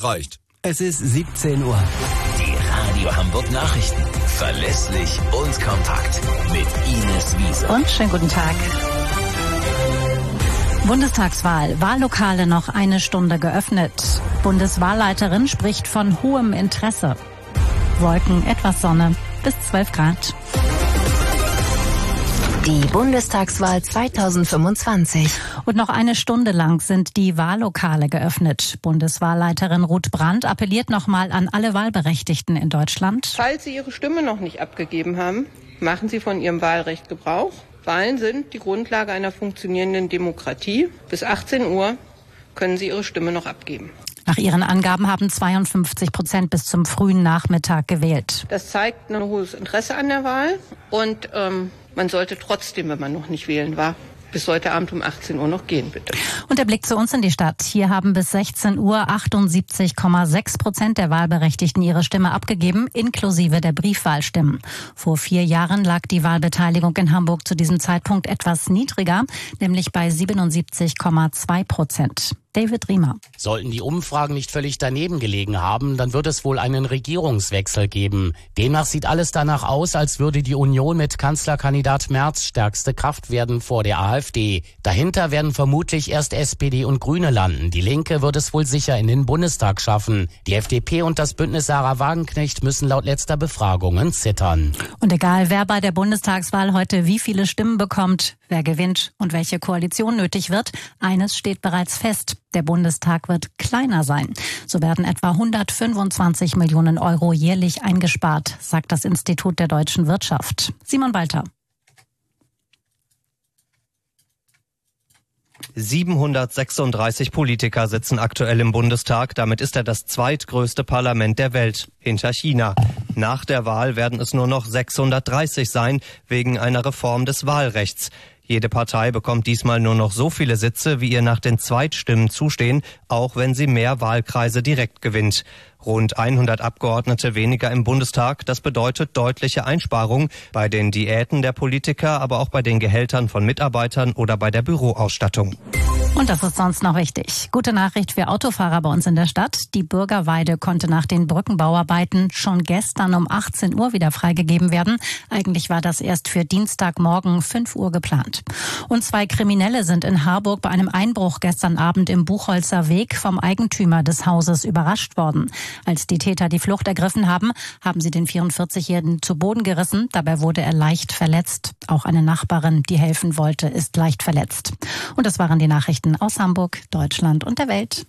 reicht. Es ist 17 Uhr. Die Radio Hamburg Nachrichten. Verlässlich und kompakt. Mit Ines Wiese. Und schönen guten Tag. Bundestagswahl. Wahllokale noch eine Stunde geöffnet. Bundeswahlleiterin spricht von hohem Interesse. Wolken, etwas Sonne, bis 12 Grad. Die Bundestagswahl 2025. Und noch eine Stunde lang sind die Wahllokale geöffnet. Bundeswahlleiterin Ruth Brandt appelliert nochmal an alle Wahlberechtigten in Deutschland. Falls Sie Ihre Stimme noch nicht abgegeben haben, machen Sie von Ihrem Wahlrecht Gebrauch. Wahlen sind die Grundlage einer funktionierenden Demokratie. Bis 18 Uhr können Sie Ihre Stimme noch abgeben. Nach ihren Angaben haben 52% bis zum frühen Nachmittag gewählt. Das zeigt ein hohes Interesse an der Wahl und man sollte trotzdem, wenn man noch nicht wählen war, bis heute Abend um 18 Uhr noch gehen, bitte. Und der Blick zu uns in die Stadt. Hier haben bis 16 Uhr 78,6% der Wahlberechtigten ihre Stimme abgegeben, inklusive der Briefwahlstimmen. Vor 4 Jahren lag die Wahlbeteiligung in Hamburg zu diesem Zeitpunkt etwas niedriger, nämlich bei 77,2%. David Riemer. Sollten die Umfragen nicht völlig daneben gelegen haben, dann wird es wohl einen Regierungswechsel geben. Demnach sieht alles danach aus, als würde die Union mit Kanzlerkandidat Merz stärkste Kraft werden vor der AfD. Dahinter werden vermutlich erst SPD und Grüne landen. Die Linke wird es wohl sicher in den Bundestag schaffen. Die FDP und das Bündnis Sarah Wagenknecht müssen laut letzter Befragungen zittern. Und egal, wer bei der Bundestagswahl heute wie viele Stimmen bekommt, wer gewinnt und welche Koalition nötig wird, eines steht bereits fest. Der Bundestag wird kleiner sein. So werden etwa 125 Millionen Euro jährlich eingespart, sagt das Institut der deutschen Wirtschaft. Simon Walter. 736 Politiker sitzen aktuell im Bundestag. Damit ist er das zweitgrößte Parlament der Welt, hinter China. Nach der Wahl werden es nur noch 630 sein, wegen einer Reform des Wahlrechts. Jede Partei bekommt diesmal nur noch so viele Sitze, wie ihr nach den Zweitstimmen zustehen, auch wenn sie mehr Wahlkreise direkt gewinnt. Rund 100 Abgeordnete weniger im Bundestag, das bedeutet deutliche Einsparungen bei den Diäten der Politiker, aber auch bei den Gehältern von Mitarbeitern oder bei der Büroausstattung. Und das ist sonst noch wichtig. Gute Nachricht für Autofahrer bei uns in der Stadt. Die Bürgerweide konnte nach den Brückenbauarbeiten schon gestern um 18 Uhr wieder freigegeben werden. Eigentlich war das erst für Dienstagmorgen 5 Uhr geplant. Und 2 Kriminelle sind in Harburg bei einem Einbruch gestern Abend im Buchholzer Weg vom Eigentümer des Hauses überrascht worden. Als die Täter die Flucht ergriffen haben, haben sie den 44-Jährigen zu Boden gerissen. Dabei wurde er leicht verletzt. Auch eine Nachbarin, die helfen wollte, ist leicht verletzt. Und das waren die Nachrichten aus Hamburg, Deutschland und der Welt.